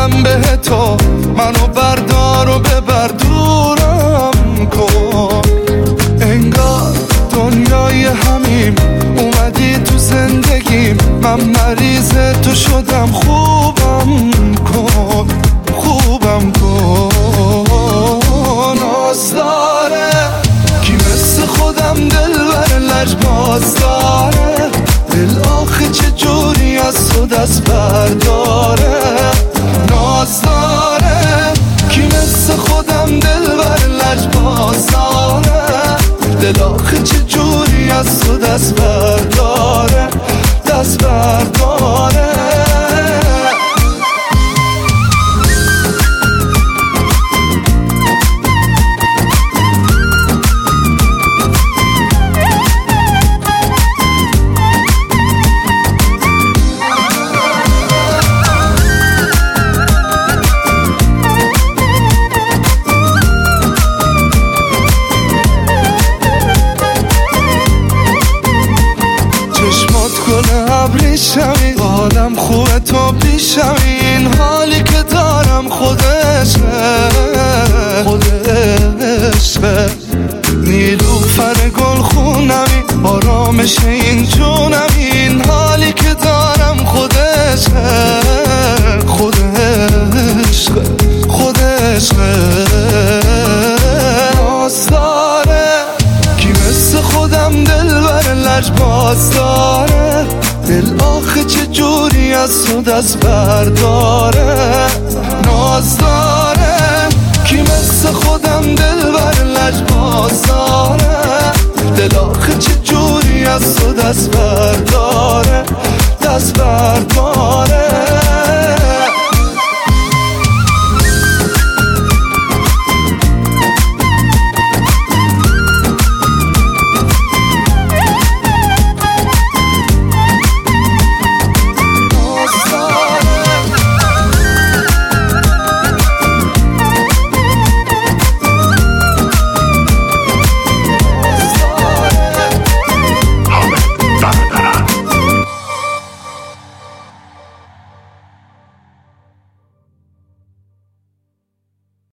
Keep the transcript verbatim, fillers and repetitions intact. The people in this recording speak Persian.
میگم به تو منو بردار و ببر دورم کن. انگار دنیای همیم اومدی تو زندگیم، من مریض تو شدم. خوبم کن خوبم کن. ناز داره کی مثل خودم دلبر لجباز داره، دل آخه چه جوری از تو دست برداره. ناز داره کی مثل خودم دلبر لجباز داره، دل آخه چه جوری از تو دست برداره دست برداره. ابریشمی حالم خوبه تو بیشمی، این حالی که دارم خودشه خودشه. نیلوفر گل خونمی آرامش این جونمی، این حالی که دارم خودشه خودشه خودشه. ناز داره کی مثل خودم دلبر لجباز داره، دل آخه چه جوری از تو دست برداره. ناز داره کی مثل خودم دلبر لجباز داره، دل آخه چه جوری از تو دست برداره.